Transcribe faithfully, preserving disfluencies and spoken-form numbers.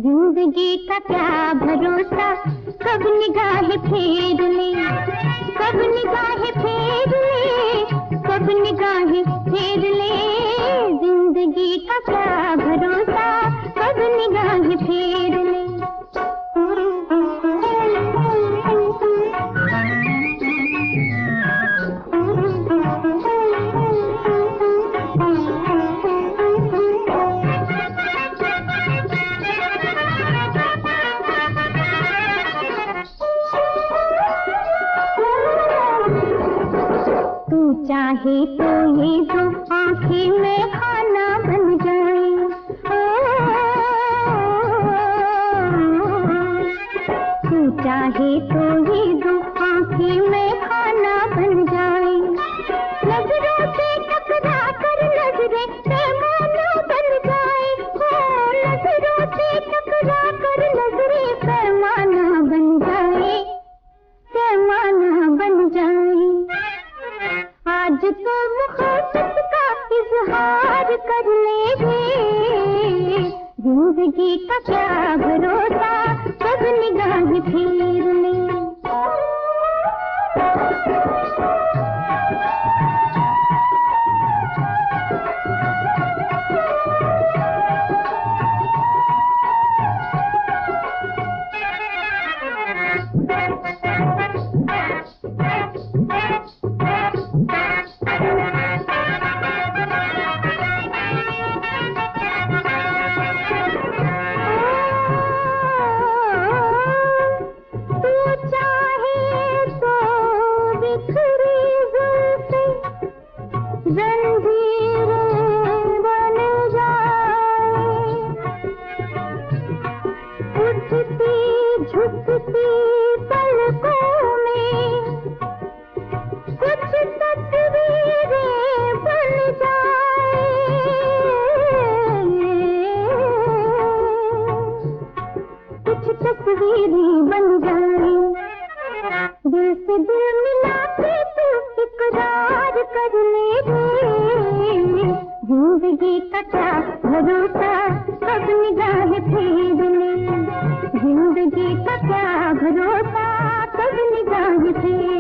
जिंदगी का क्या भरोसा, कब निगाहें फेर ले, कब निगाहें फेर ले, कब निगाहें फेर ले। जिंदगी का क्या भरोसा, कब निगाहें फेर ले। चाहे तो ये दो आँखें में खाना बन जाए, तू चाहे तो ये दो आँखें में खाना बन जाए। नजरों से टकरा कर नजरें पैमाना बन जाए, नजरों से टकरा कर नजरें पैमाना बन जाए, पैमाना बन जाए। आज तो मुहब्बत का इजहार कर ले रे, जिंदगी का क्या भरोसा, कब निगाहें फेर ले। झुकती पलकों में कुछ तस्वीरें बन जाए, कुछ तस्वीरें बन जाए। दिल से दिल मिला के तू इकरार कर ले रे, जिंदगी का क्या भरोसा, कब निगाहें फेर ले। जिंदगी का क्या भरोसा, कब निगाहें फेर